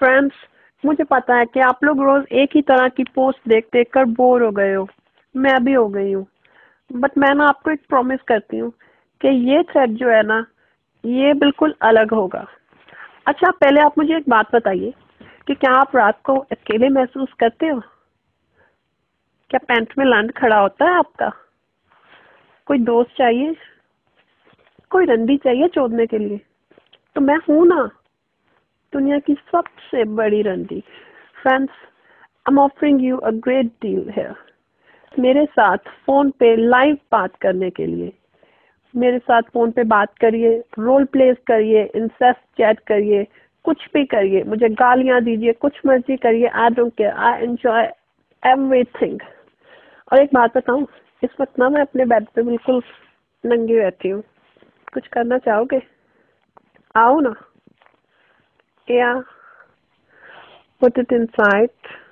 Friends, मुझे पता है कि आप लोग रोज एक ही तरह की पोस्ट देख देख कर बोर हो गए हो। मैं भी हो गई हूँ। बट मैं ना आपको एक प्रॉमिस करती हूँ कि ये थ्रेड जो है ना, ये बिल्कुल अलग होगा। अच्छा, पहले आप मुझे एक बात बताइए कि क्या आप रात को अकेले महसूस करते हो? क्या पैंट में लंड खड़ा होता है आपका? कोई दोस्त चाहिए? कोई रंडी चाहिए चोदने के लिए? तो मैं हूं ना, दुनिया की सबसे बड़ी रंडी। Friends, I am offering you a great deal here. मेरे साथ फोन पे लाइव बात करने के लिए मेरे साथ फोन पे बात करिए, रोल प्लेस करिए, इंसेस्ट चैट करिए, कुछ भी करिए, मुझे गालियां दीजिए, कुछ मर्जी करिए। I don't care, I enjoy everything. और एक बात बताऊं, इस वक्त ना मैं अपने बेड पे बिल्कुल नंगी रहती हूँ। कुछ करना चाहोगे? आओ ना। या put it inside.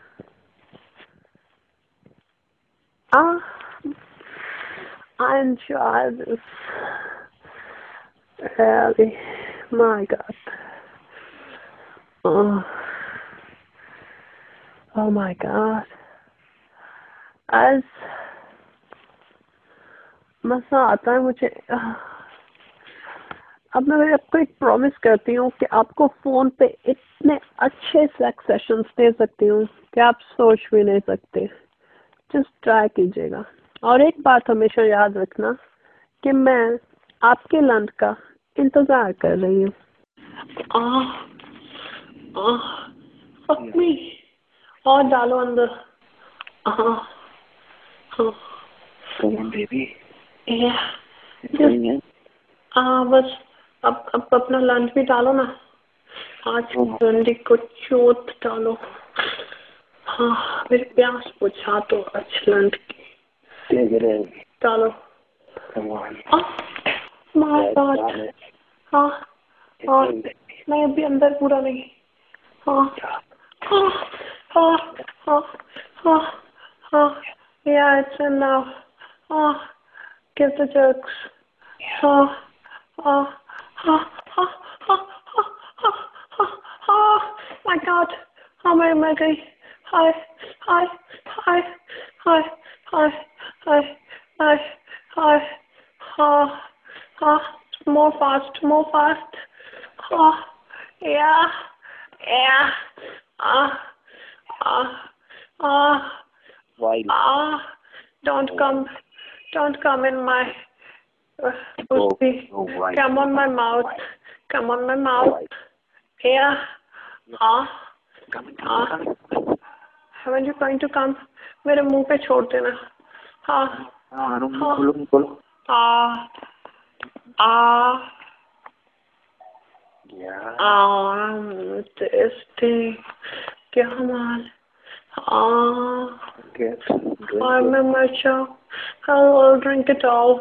I enjoy this. Really, my God. Oh, oh my God. आज मजा आता है मुझे। अब मैं आपको एक प्रॉमिस करती हूँ कि आपको फोन पे इतने अच्छे सेक्स सेशंस दे सकती हूँ कि आप सोच भी नहीं सकते। जस्ट ट्राई कीजिएगा। और एक बात हमेशा याद रखना कि मैं आपके लंच का इंतजार कर रही हूँ। मम्मी, और डालो अंदर। बेबी बस अब अपना लंच भी डालो ना। आज ठंडी को चोट डालो। हाँ, मेरी प्यास बुझा तो आज लंच की डालो। My god. हाँ हाँ, नहीं अभी अंदर पूरा नहीं। हाँ हाँ हाँ हाँ हाँ हाँ, yeah, it's in now. Give the jokes. हाँ हाँ हाँ हाँ हाँ हाँ हाँ हाँ, my God, हाँ मैं मर गई। हाय हाय हाय हाय हाय हाय हाय हाय। हाँ हाँ, more fast. हाँ, yeah, yeah. Don't come in my pussy. Come on my mouth. Yeah. When you going to come? मेरे मुंह पे छोड़ देना। हाँ खोलो टेस्टी। क्या माल। मैं मर जाऊँ। I'll drink it all.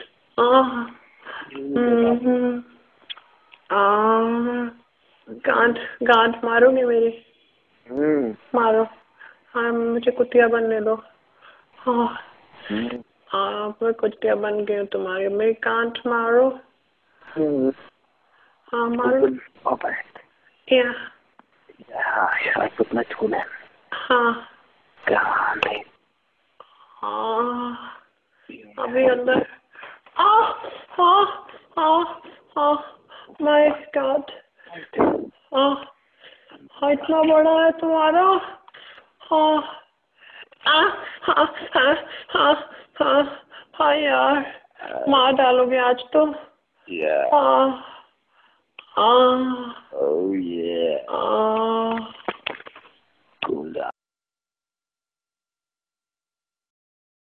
गांठ मारोगे मेरी? मारो। हाँ, मुझे कुतिया बनने दो। मैं कुतिया बन गई हूँ तुम्हारी। मेरी गांठ मारो। हाँ मारो। या हाँ अभी अंदर। My god. इतना बड़ा है तुम्हारा। हाँ यार, मार डालोगे आज तो। Oh yeah.